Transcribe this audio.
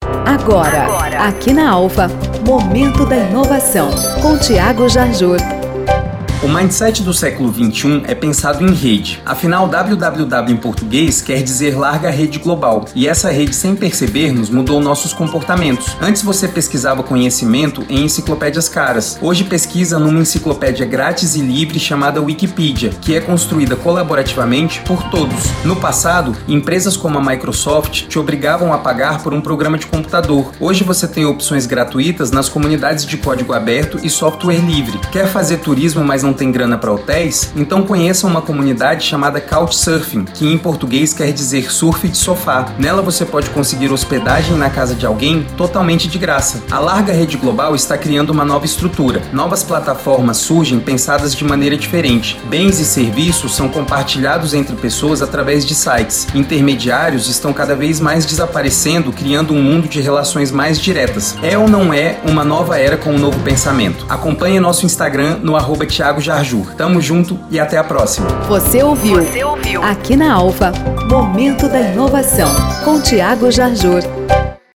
Agora, aqui na Alfa, Momento da Inovação, com Thiago Jarjur. O mindset do século XXI é pensado em rede. Afinal, www em português quer dizer larga rede global. E essa rede, sem percebermos, mudou nossos comportamentos. Antes você pesquisava conhecimento em enciclopédias caras. Hoje pesquisa numa enciclopédia grátis e livre chamada Wikipedia, que é construída colaborativamente por todos. No passado, empresas como a Microsoft te obrigavam a pagar por um programa de computador. Hoje você tem opções gratuitas nas comunidades de código aberto e software livre. Quer fazer turismo, mas não tem grana para hotéis? Então conheça uma comunidade chamada Couchsurfing, que em português quer dizer surf de sofá. Nela você pode conseguir hospedagem na casa de alguém totalmente de graça. A larga rede global está criando uma nova estrutura. Novas plataformas surgem pensadas de maneira diferente. Bens e serviços são compartilhados entre pessoas através de sites. Intermediários estão cada vez mais desaparecendo, criando um mundo de relações mais diretas. É ou não é uma nova era com um novo pensamento? Acompanhe nosso Instagram no @Thiago Jarjur. Tamo junto e até a próxima. Você ouviu aqui na Alfa, Momento da Inovação, com Thiago Jarjur.